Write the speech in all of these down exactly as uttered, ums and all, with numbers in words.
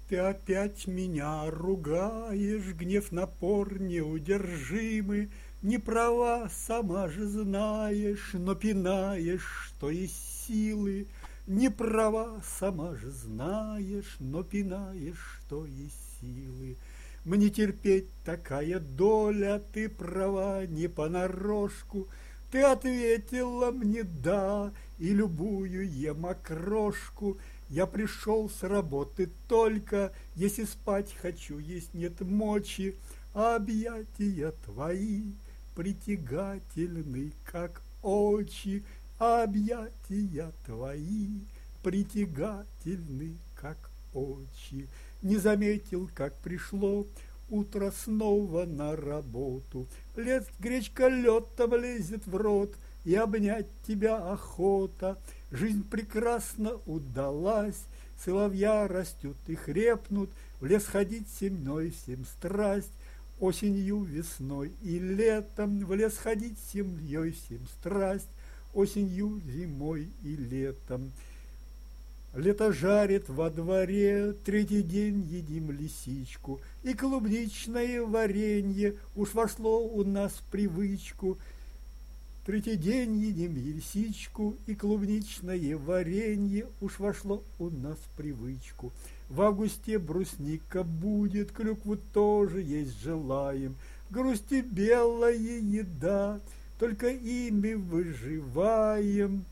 Ты опять меня ругаешь, гнев, напор неудержимый, не права, сама же знаешь, но пинаешь, что из силы. Не права, сама же знаешь, но пинаешь, что из силы. Мне терпеть такая доля, ты права, не понарошку. Ты ответила мне «да», и любую ем окрошку. Я пришел с работы только, если спать хочу, есть нет мочи, а объятия твои притягательны, как очи, а объятия твои притягательны, как очи. Не заметил, как пришло утро снова на работу. Лет гречка летом лезет в рот, и обнять тебя охота. Жизнь прекрасно удалась, сыновья растут и хрепнут, в лес ходить семной всем страсть, осенью, весной и летом, в лес ходить семьей всем страсть, осенью, зимой и летом. Лето жарит во дворе, третий день едим лисичку, и клубничное варенье уж вошло у нас в привычку. Третий день едим лисичку, и клубничное варенье уж вошло у нас в привычку. В августе брусника будет, клюкву тоже есть желаем. Грусти белая еда, только ими выживаем.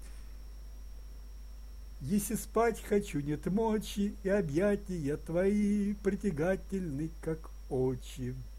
Если спать хочу, нет мочи, и объятия твои притягательны, как очи.